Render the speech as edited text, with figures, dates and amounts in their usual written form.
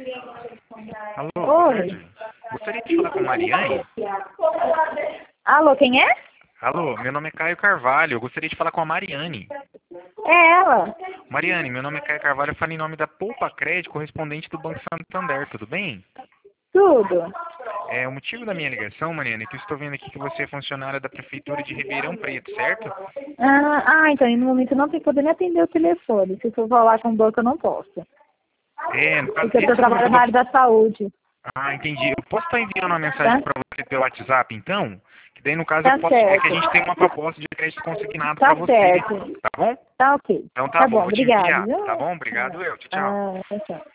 Alô, boa Oi. tarde. Gostaria de falar com a Mariane? Alô, quem é? Alô, meu nome é Caio Carvalho. Eu gostaria de falar com a Mariane. É ela. Mariane, meu nome é Caio Carvalho. Eu falo em nome da Poupa Crédito, correspondente do Banco Santander. Tudo bem? Tudo. O motivo da minha ligação, Mariane, é que eu estou vendo aqui que você é funcionária da Prefeitura de Ribeirão Preto, certo? Então, no momento eu não tenho poder nem atender o telefone. Se for falar com o banco, eu não posso. No caso, Porque eu esse número que trabalho eu na tô... área da saúde. Entendi. Eu posso estar enviando uma mensagem Tá? para você pelo WhatsApp, então? Que daí, no caso, eu Tá posso... É que a certo. gente tem uma proposta de crédito consignado para Tá você, certo. tá bom? Tá ok. Então tá Tá bom, bom, vou te obrigado, enviar, viu? tá bom? Obrigado eu. Tchau, tchau. Tchau, tchau.